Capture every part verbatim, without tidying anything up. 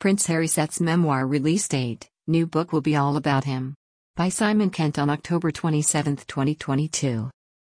Prince Harry sets memoir release date. New book will be all about him. By Simon Kent on October twenty-seventh, twenty twenty-two.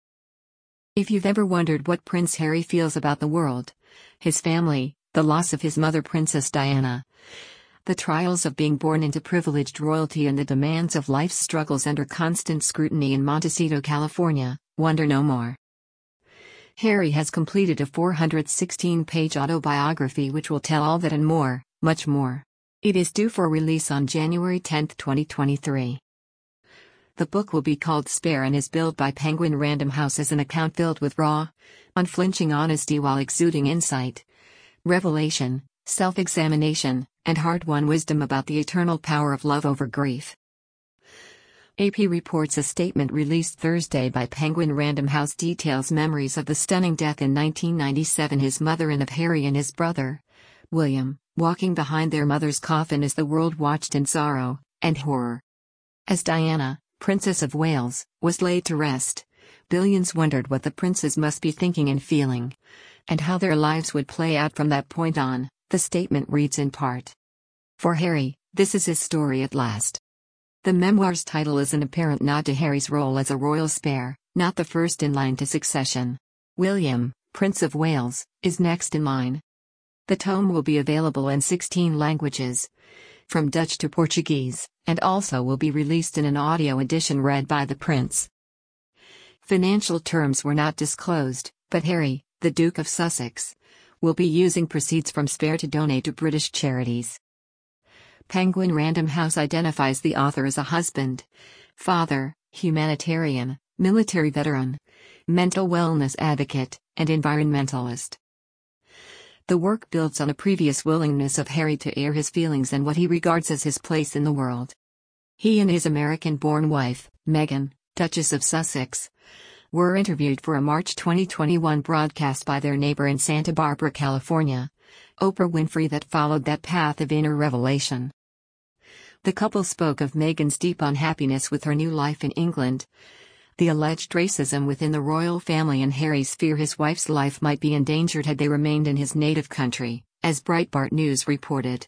If you've ever wondered what Prince Harry feels about the world, his family, the loss of his mother Princess Diana, the trials of being born into privileged royalty and the demands of life's struggles under constant scrutiny in Montecito, California, wonder no more. Harry has completed a four hundred sixteen page autobiography which will tell all that and more, much more. It is due for release on January tenth, twenty twenty-three. The book will be called Spare and is billed by Penguin Random House as an account filled with raw, unflinching honesty while exuding insight, revelation, self-examination, and hard-won wisdom about the eternal power of love over grief. A P reports a statement released Thursday by Penguin Random House details memories of the stunning death in nineteen ninety-seven his mother and of Harry and his brother, William, walking behind their mother's coffin as the world watched in sorrow and horror. As Diana, Princess of Wales, was laid to rest, billions wondered what the princes must be thinking and feeling, and how their lives would play out from that point on. The statement reads in part. For Harry, this is his story at last. The memoir's title is an apparent nod to Harry's role as a royal spare, not the first in line to succession. William, Prince of Wales, is next in line. The tome will be available in sixteen languages, from Dutch to Portuguese, and also will be released in an audio edition read by the prince. Financial terms were not disclosed, but Harry, the Duke of Sussex, will be using proceeds from Spare to donate to British charities. Penguin Random House identifies the author as a husband, father, humanitarian, military veteran, mental wellness advocate, and environmentalist. The work builds on a previous willingness of Harry to air his feelings and what he regards as his place in the world. He and his American-born wife, Meghan, Duchess of Sussex, were interviewed for a March twenty twenty-one broadcast by their neighbor in Santa Barbara, California, Oprah Winfrey, that followed that path of inner revelation. The couple spoke of Meghan's deep unhappiness with her new life in England, the alleged racism within the royal family, and Harry's fear his wife's life might be endangered had they remained in his native country, as Breitbart News reported.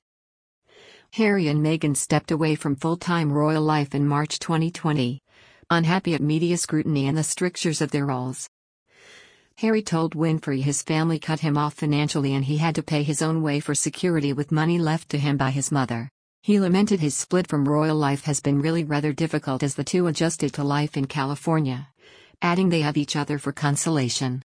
Harry and Meghan stepped away from full-time royal life in March twenty twenty, unhappy at media scrutiny and the strictures of their roles. Harry told Winfrey his family cut him off financially and he had to pay his own way for security with money left to him by his mother. He lamented his split from royal life has been really rather difficult as the two adjusted to life in California, adding they have each other for consolation.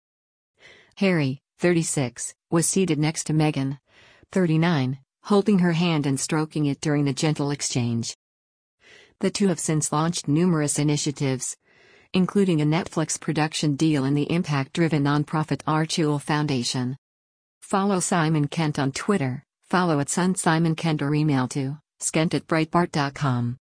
Harry, thirty-six, was seated next to Meghan, thirty-nine, holding her hand and stroking it during the gentle exchange. The two have since launched numerous initiatives, including a Netflix production deal and the impact-driven nonprofit Archewell Foundation. Follow Simon Kent on Twitter. Follow at Son Simon Kent or email to skent at breitbart dot com.